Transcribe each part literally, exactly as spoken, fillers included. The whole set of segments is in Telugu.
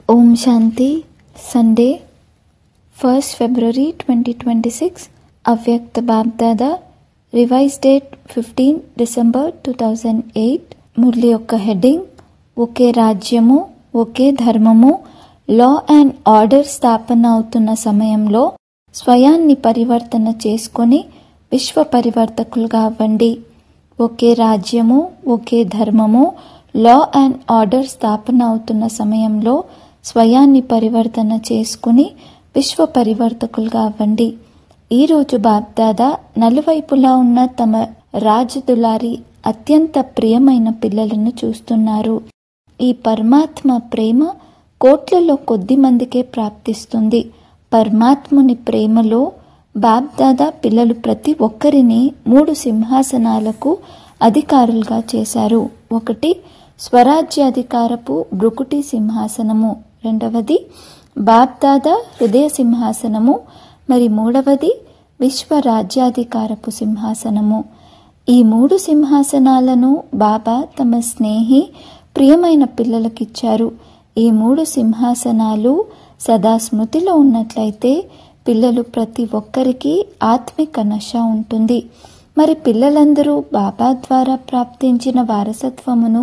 ఓం శాంతి. Sunday first February twenty twenty six. అవ్యక్త Bapdada. Revise date fifteen December two thousand eight. మురళి యొక్క హెడ్డింగ్ ఒకే రాజ్యము ఒకే ధర్మము. లా అండ్ ఆర్డర్ స్థాపన అవుతున్న సమయంలో స్వయాన్ని పరివర్తన చేసుకొని విశ్వ పరివర్తకులుగా అవ్వండి. ఒకే రాజ్యము ఒకే ధర్మము. లా అండ్ ఆర్డర్ స్థాపన అవుతున్న సమయంలో స్వయాన్ని పరివర్తన చేసుకుని విశ్వ పరివర్తకులుగా అవ్వండి. ఈరోజు బాబ్దాదా నలువైపులా ఉన్న తమ రాజదులారి అత్యంత ప్రియమైన పిల్లలను చూస్తున్నారు. ఈ పరమాత్మ ప్రేమ కోట్లలో కొద్ది మందికే ప్రాప్తిస్తుంది. పరమాత్ముని ప్రేమలో బాబ్దాదా పిల్లలు ప్రతి ఒక్కరిని మూడు సింహాసనాలకు అధికారులుగా చేశారు. ఒకటి స్వరాజ్యాధికారపు బ్రుకుటి సింహాసనము, రెండవది బాబ్దాదా హృదయ సింహాసనము, మరి మూడవది విశ్వరాజ్యాధికారపు సింహాసనము. ఈ మూడు సింహాసనాలను బాబా తమ స్నేహి ప్రియమైన పిల్లలకిచ్చారు. ఈ మూడు సింహాసనాలు సదా స్మృతిలో ఉన్నట్లయితే పిల్లలు ప్రతి ఒక్కరికి ఆత్మిక నశ ఉంటుంది. మరి పిల్లలందరూ బాబా ద్వారా ప్రాప్తించిన వారసత్వమును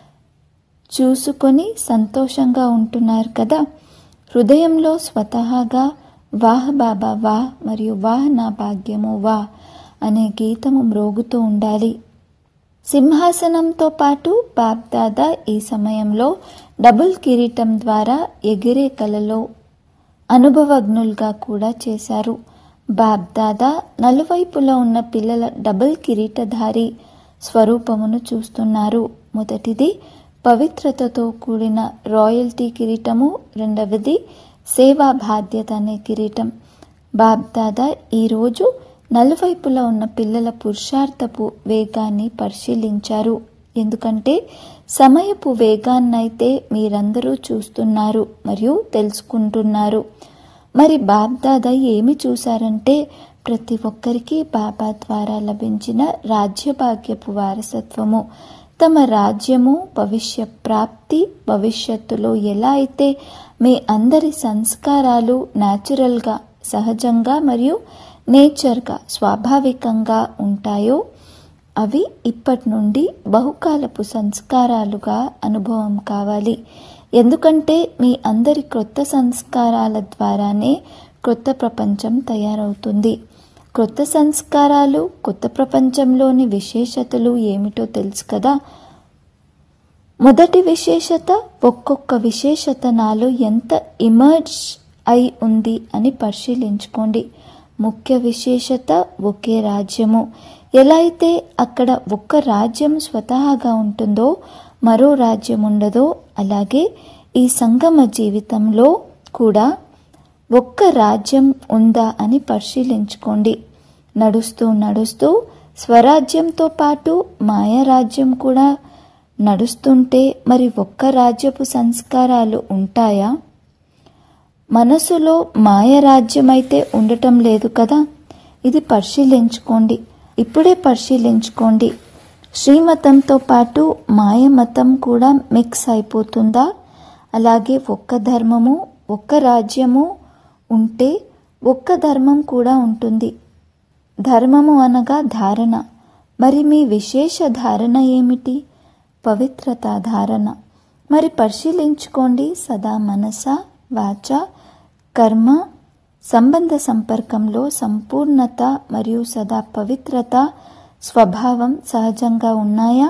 చూసుకొని సంతోషంగా ఉంటున్నారు కదా. హృదయంలో స్వతహాగా వాహ్ బాబా వాహ్ మరియు వాహ్ నా భాగ్యము వాహ్ అనే గీతము మ్రోగుతూ ఉండాలి. సింహాసనంతో పాటు బాబ్దాదా ఈ సమయంలో డబుల్ కిరీటం ద్వారా ఎగిరే కలలో అనుభవజ్ఞులుగా కూడా చేశారు. బాబ్దాదా నలువైపులో ఉన్న పిల్లల డబుల్ కిరీటధారి స్వరూపమును చూస్తున్నారు. మొదటిది పవిత్రతతో కూడిన రాయల్టీ కిరీటము, రెండవది సేవా బాధ్యత అనే కిరీటం. బాబ్దాదా ఈరోజు నలువైపులా ఉన్న పిల్లల పురుషార్థపు వేగాన్ని పరిశీలించారు. ఎందుకంటే సమయపు వేగాన్నైతే మీరందరూ చూస్తున్నారు మరియు తెలుసుకుంటున్నారు. మరి బాబ్దాదా ఏమి చూశారంటే ప్రతి ఒక్కరికి బాబా ద్వారా లభించిన రాజ్యభాగ్యపు వారసత్వము. తమ రాజ్యము భవిష్య ప్రాప్తి భవిష్యత్తులో ఎలా అయితే మీ అందరి సంస్కారాలు న్యాచురల్గా సహజంగా మరియు నేచర్గా స్వాభావికంగా ఉంటాయో అవి ఇప్పటి నుండి బహుకాలపు సంస్కారాలుగా అనుభవం కావాలి. ఎందుకంటే మీ అందరి క్రొత్త సంస్కారాల ద్వారానే క్రొత్త ప్రపంచం తయారవుతుంది. క్రొత్త సంస్కారాలు కొత్త ప్రపంచంలోని విశేషతలు ఏమిటో తెలుసు కదా. మొదటి విశేషత, ఒక్కొక్క విశేషత నాలో ఎంత ఇమర్జ్ అయి ఉంది అని పరిశీలించుకోండి. ముఖ్య విశేషత ఒకే రాజ్యము. ఎలా అయితే అక్కడ ఒక్క రాజ్యం స్వతహాగా ఉంటుందో మరో రాజ్యం ఉండదో, అలాగే ఈ సంగమ జీవితంలో కూడా ఒక్క రాజ్యం ఉందా అని పరిశీలించుకోండి. నడుస్తూ నడుస్తూ స్వరాజ్యంతో పాటు మాయారాజ్యం కూడా నడుస్తుంటే మరి ఒక్క రాజ్యపు సంస్కారాలు ఉంటాయా? మనసులో మాయరాజ్యం అయితే ఉండటం లేదు కదా. ఇది పరిశీలించుకోండి. ఇప్పుడే పరిశీలించుకోండి. శ్రీమతంతో పాటు మాయమతం కూడా మిక్స్ అయిపోతుందా? అలాగే ఒక్క ధర్మము ఒక్క రాజ్యము ఉంటే ఒక్క ధర్మం కూడా ఉంటుంది. ధర్మము అనగా ధారణ. మరి మీ విశేష ధారణ ఏమిటి? పవిత్రత ధారణ. మరి పరిశీలించుకోండి. సదా మనస వాచ కర్మ సంబంధ సంపర్కంలో సంపూర్ణత మరియు సదా పవిత్రత స్వభావం సహజంగా ఉన్నాయా?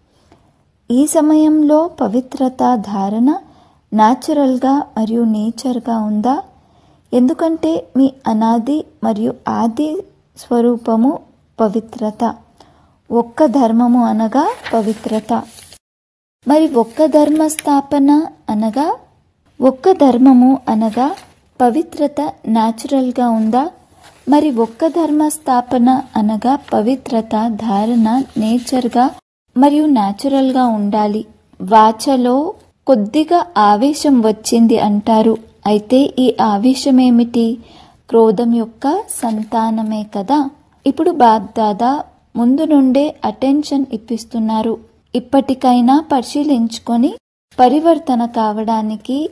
ఈ సమయంలో పవిత్రత ధారణ న్యాచురల్గా మరియు నేచర్గా ఉందా? ఎందుకంటే మీ అనాది మరియు ఆది స్వరూపము పవిత్రత. ఒక్క ధర్మము అనగా పవిత్రత. మరి ఒక్క ధర్మ స్థాపన అనగా ఒక్క ధర్మము అనగా పవిత్రత న్యాచురల్గా ఉందా? మరి ఒక్క ధర్మ స్థాపన అనగా పవిత్రత ధారణ నేచర్గా మరియు న్యాచురల్గా ఉండాలి. వాచలో కొద్దిగా ఆవేశం వచ్చింది అంటారు. అయితే ఈ ఆవేశం ఏమిటి? క్రోధం యొక్క సంతానమే కదా. ఇప్పుడు బాబ్దాదా ముందు నుండే అటెన్షన్ ఇప్పిస్తున్నారు. ఇప్పటికైనా పరిశీలించుకొని పరివర్తన కావడానికి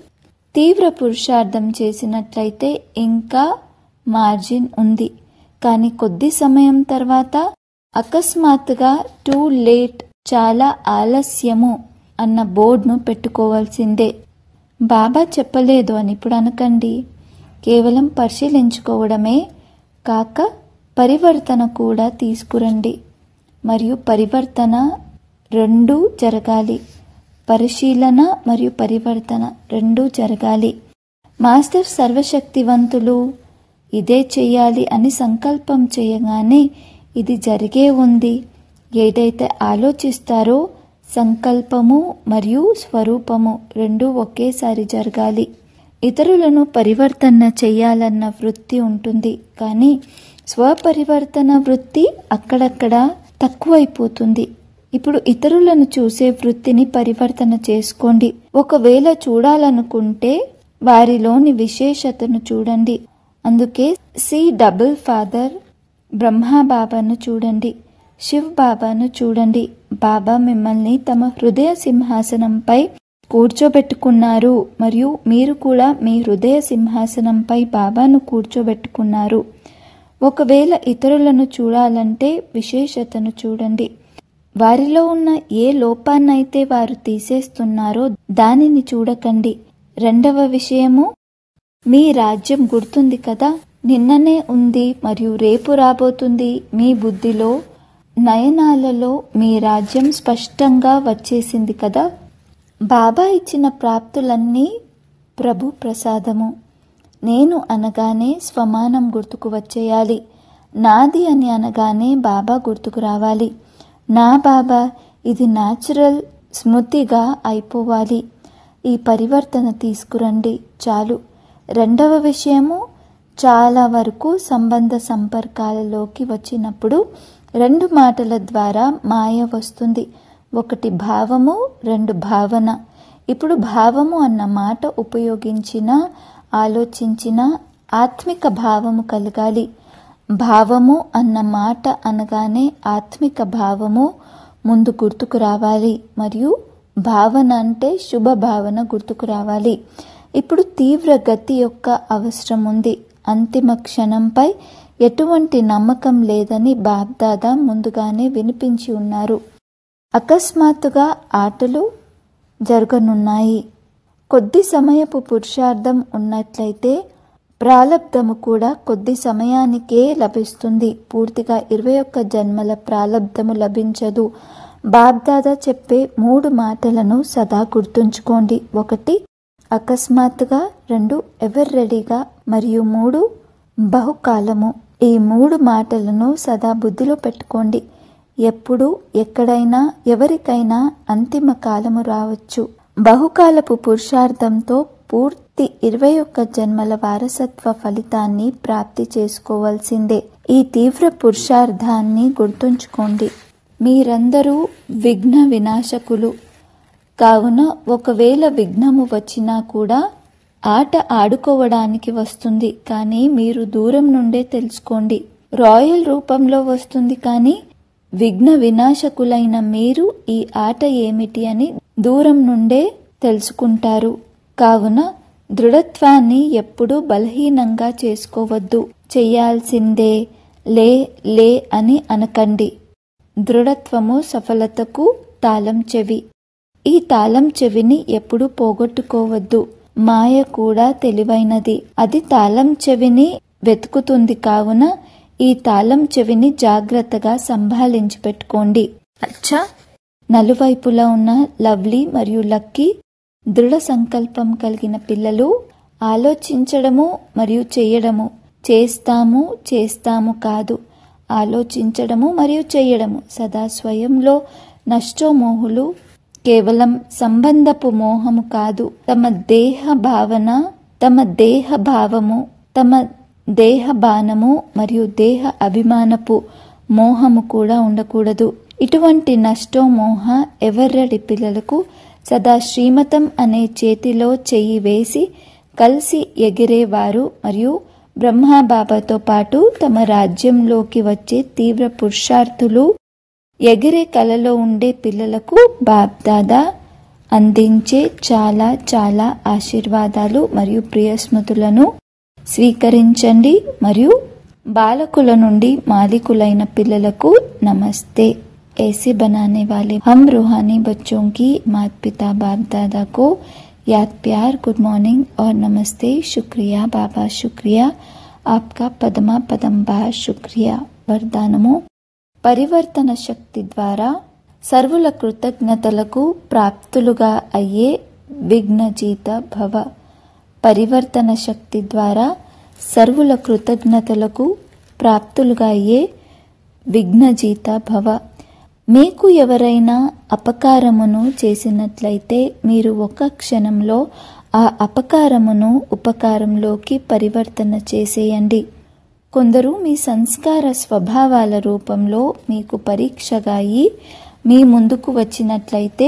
తీవ్ర పురుషార్థం చేసినట్లయితే ఇంకా మార్జిన్ ఉంది. కానీ కొద్ది సమయం తర్వాత అకస్మాత్తుగా టూ లేట్, చాలా ఆలస్యము అన్న బోర్డును పెట్టుకోవాల్సిందే. బాబా చెప్పలేదు అని ఇప్పుడు అనకండి. కేవలం పరిశీలించుకోవడమే కాక పరివర్తన కూడా తీసుకురండి. మరియు పరివర్తన రెండూ జరగాలి. పరిశీలన మరియు పరివర్తన రెండూ జరగాలి. మాస్టర్ సర్వశక్తివంతులు, ఇదే చెయ్యాలి అని సంకల్పం చేయగానే ఇది జరిగే ఉంది. ఏదైతే ఆలోచిస్తారో సంకల్పము మరియు స్వరూపము రెండూ ఒకేసారి జరగాలి. ఇతరులను పరివర్తన చెయ్యాలన్న వృత్తి ఉంటుంది, కానీ స్వపరివర్తన వృత్తి అక్కడక్కడ తక్కువైపోతుంది. ఇప్పుడు ఇతరులను చూసే వృత్తిని పరివర్తన చేసుకోండి. ఒకవేళ చూడాలనుకుంటే వారిలోని విశేషతను చూడండి. అందుకే సి డబుల్ ఫాదర్ బ్రహ్మా బాబాను చూడండి, శివ్ బాబాను చూడండి. బాబా మిమ్మల్ని తమ హృదయ సింహాసనంపై కూర్చోబెట్టుకున్నారు మరియు మీరు కూడా మీ హృదయ సింహాసనంపై బాబాను కూర్చోబెట్టుకున్నారు. ఒకవేళ ఇతరులను చూడాలంటే విశేషతను చూడండి. వారిలో ఉన్న ఏ లోపాన్నైతే వారు తీసేస్తున్నారో దానిని చూడకండి. రెండవ విషయము, మీ రాజ్యం గుర్తుంది కదా, నిన్ననే ఉంది మరియు రేపు రాబోతుంది. మీ బుద్ధిలో నయనాలలో మీ రాజ్యం స్పష్టంగా వచ్చేసింది కదా. బాబా ఇచ్చిన ప్రాప్తులన్నీ ప్రభు ప్రసాదము. నేను అనగానే స్వమానం గుర్తుకు వచ్చేయాలి. నాది అని అనగానే బాబా గుర్తుకు రావాలి. నా బాబా, ఇది న్యాచురల్ స్మృతిగా అయిపోవాలి. ఈ పరివర్తన తీసుకురండి చాలు. రెండవ విషయము, చాలా వరకు సంబంధ సంపర్కాలలోకి వచ్చినప్పుడు రెండు మాటల ద్వారా మాయ వస్తుంది. ఒకటి భావము, రెండు భావన. ఇప్పుడు భావము అన్న మాట ఉపయోగించిన ఆలోచించిన ఆత్మిక భావము కలగాలి. భావము అన్న మాట అనగానే ఆత్మిక భావము ముందు గుర్తుకు రావాలి మరియు భావన అంటే శుభ భావన గుర్తుకు రావాలి. ఇప్పుడు తీవ్ర గతి యొక్క అవసరం ఉంది. అంతిమ క్షణంపై ఎటువంటి నమ్మకం లేదని బాబ్దాదా ముందుగానే వినిపించి ఉన్నారు. అకస్మాత్తుగా ఆటలు జరగనున్నాయి. కొద్ది సమయపు పురుషార్థం ఉన్నట్లయితే ప్రాలబ్ధము కూడా కొద్ది సమయానికే లభిస్తుంది. పూర్తిగా ఇరవై ఒక్క జన్మల ప్రాలబ్ధము లభించదు. బాబ్దాదా చెప్పే మూడు మాటలను సదా గుర్తుంచుకోండి. ఒకటి అకస్మాత్తుగా, రెండు ఎవర్ రెడీగా, మరియు మూడు బహుకాలము. ఈ మూడు మాటలను సదా బుద్ధిలో పెట్టుకోండి. ఎప్పుడు ఎక్కడైనా ఎవరికైనా అంతిమ కాలము రావచ్చు. బహుకాలపు పురుషార్థంతో పూర్తి ఇరవై ఒక్క జన్మల వారసత్వ ఫలితాన్ని ప్రాప్తి చేసుకోవాల్సిందే. ఈ తీవ్ర పురుషార్థాన్ని గుర్తుంచుకోండి. మీరందరూ విఘ్న వినాశకులు కావున ఒకవేళ విఘ్నము వచ్చినా కూడా ఆట ఆడుకోవడానికి వస్తుంది, కానీ మీరు దూరం నుండే తెలుసుకోండి. రాయల్ రూపంలో వస్తుంది, కానీ విఘ్న వినాశకులైన మీరు ఈ ఆట ఏమిటి అని దూరం నుండే తెలుసుకుంటారు. కావున దృఢత్వాన్ని ఎప్పుడూ బలహీనంగా చేసుకోవద్దు. చెయ్యాల్సిందే లే లే అని అనకండి. దృఢత్వము సఫలతకు తాళం చెవి. ఈ తాళం చెవిని ఎప్పుడూ పోగొట్టుకోవద్దు. మాయ కూడా తెలివైనది, అది తాళం చెవిని వెతుకుతుంది. కావున ఈ తాళం చెవిని జాగ్రత్తగా సంభాళించి పెట్టుకోండి. అచ్చా, నలువైపులా ఉన్న లవ్లీ మరియు లక్కీ దృఢ సంకల్పం కలిగిన పిల్లలు ఆలోచించడము మరియు చేయడము, చేస్తాము చేస్తాము కాదు, ఆలోచించడము మరియు చేయడము. సదా స్వయంలో నష్టోమోహులు కేవలం సంబంధపు మోహము కాదు, తమ దేహ భావన, తమ దేహ భావము, తమ దేహ బాణము మరియు దేహ అభిమానపు మోహము కూడా ఉండకూడదు. ఇటువంటి నష్టోమోహ ఎవర్రడి పిల్లలకు సదా శ్రీమతం అనే చేతిలో చెయ్యి వేసి కలిసి ఎగిరేవారు మరియు బ్రహ్మాబాబాతో పాటు తమ రాజ్యంలోకి వచ్చే తీవ్ర పురుషార్థులు, ఎగిరే కలలో ఉండే పిల్లలకు బాబ్దాదా అందించే చాలా చాలా ఆశీర్వాదాలు మరియు ప్రియ స్మృతులను స్వీకరించండి. మరియు బాలకుల నుండి మాలికులైన పిల్లలకు నమస్తే. ऐसे बनाने वाले हम रूहानी बच्चों की माता पिता बाप दादा को याद प्यार गुड मॉर्निंग और नमस्ते. शुक्रिया बाबा, शुक्रिया आपका పదమా పదంబా శుక్రియా. వరదానము: పరివర్తన శక్తి ద్వారా సర్వుల కృతజ్ఞతలకు ప్రాప్తులుగా అయ్యే విఘ్నజీత భవ. పరివర్తన శక్తి ద్వారా సర్వుల కృతజ్ఞతలకు ప్రాప్తులుగా అయ్యే విఘ్నజీత భవ. మీకు ఎవరైనా అపకారమును చేసినట్లయితే మీరు ఒక క్షణంలో ఆ అపకారమును ఉపకారంలోకి పరివర్తన చేసేయండి. కొందరు మీ సంస్కార స్వభావాల రూపంలో మీకు పరీక్షగా అయి మీ ముందుకు వచ్చినట్లయితే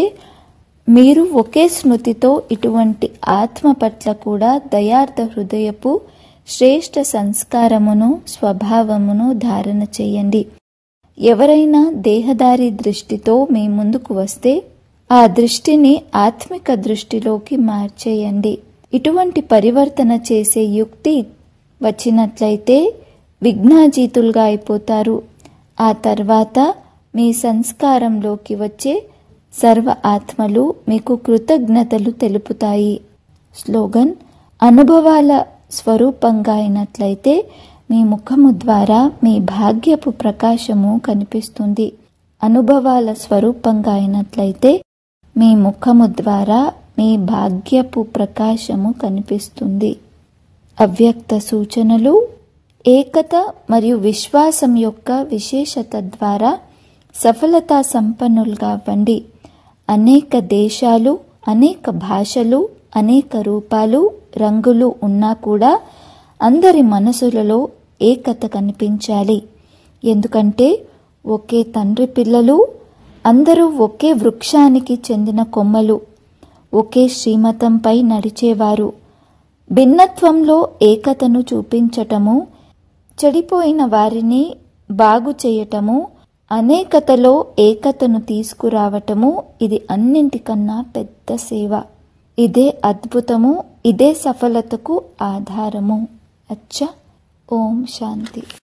మీరు ఒకే స్మృతితో ఇటువంటి ఆత్మ పట్ల కూడా దయార్థ హృదయపు శ్రేష్ఠ సంస్కారమును స్వభావమును ధారణ చేయండి. ఎవరైనా దేహదారి దృష్టితో మీ ముందుకు వస్తే ఆ దృష్టిని ఆత్మిక దృష్టిలోకి మార్చేయండి. ఇటువంటి పరివర్తన చేసే యుక్తి వచ్చినట్లయితే విఘ్నాజీతులుగా అయిపోతారు. ఆ తర్వాత మీ సంస్కారంలోకి వచ్చే సర్వ ఆత్మలు మీకు కృతజ్ఞతలు తెలుపుతాయి. స్లోగన్: అనుభవాల స్వరూపంగా అయినట్లయితే మీ ముఖము ద్వారా మీ భాగ్యపు ప్రకాశము కనిపిస్తుంది. అనుభవాల స్వరూపంగా అయినట్లయితే మీ ముఖము ద్వారా మీ భాగ్యపు ప్రకాశము కనిపిస్తుంది. అవ్యక్త సూచనలు: ఏకత మరియు విశ్వాసం యొక్క విశేషత ద్వారా సఫలతా సంపన్నులుగా అవ్వండి. అనేక దేశాలు, అనేక భాషలు, అనేక రూపాలు, రంగులు ఉన్నా కూడా అందరి మనసులలో ఏకత కనిపించాలి. ఎందుకంటే ఒకే తండ్రి పిల్లలు, అందరూ ఒకే వృక్షానికి చెందిన కొమ్మలు, ఒకే శ్రీమతంపై నడిచేవారు. భిన్నత్వంలో ఏకతను చూపించటము, చెడిపోయిన వారిని బాగు చేయటము, అనేకతలో ఏకతను తీసుకురావటము ఇది అన్నింటికన్నా పెద్ద సేవ. ఇదే అద్భుతము, ఇదే సఫలతకు ఆధారము. అచ్చా. ఓం శాంతి.